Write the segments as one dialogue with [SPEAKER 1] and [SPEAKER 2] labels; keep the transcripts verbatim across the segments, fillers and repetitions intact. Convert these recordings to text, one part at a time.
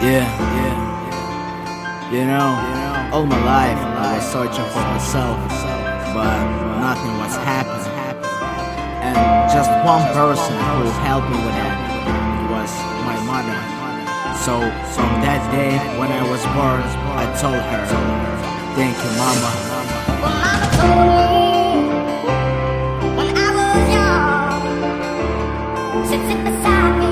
[SPEAKER 1] Yeah, yeah. You know, all my life I was searching for myself, but nothing was happening. And just one person who helped me with that was my mother. So from that day when I was born, I told her, "Thank you, mama."
[SPEAKER 2] Well, mama told me when I was young, she'd sit beside me,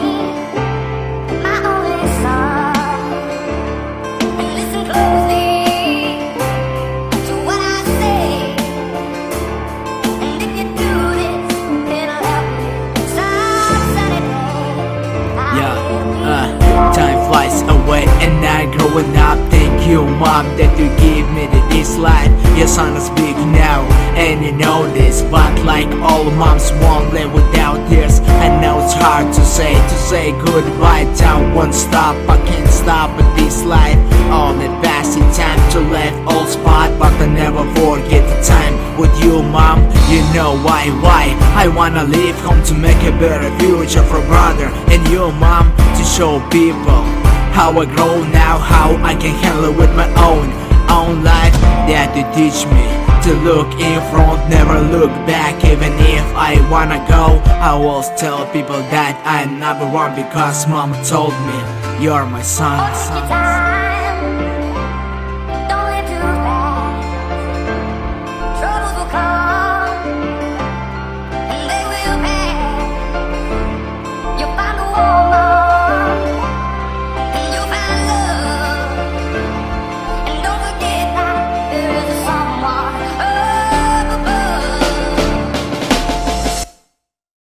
[SPEAKER 2] my only son, and listen closely to what I say. And if you do this, it'll help you some sunny day.
[SPEAKER 1] Yeah, uh, time flies away and I growing up. Thank you, mom, that you gave me this life. Your son is big now, and you know this. But like all moms won't live without tears. I know it's hard to say, to say goodbye. Time won't stop, I can't stop with this life. All the passing time to live old spot, but I never forget the time with you, mom. You know why, why I wanna leave home to make a better future for brother and you, mom, to show people how I grow now, how I can handle it with my own own life. That you teach me to look in front, never look back. Even if I wanna go, I will tell people that I'm number one, because mom told me you're my son.
[SPEAKER 2] Hold your time.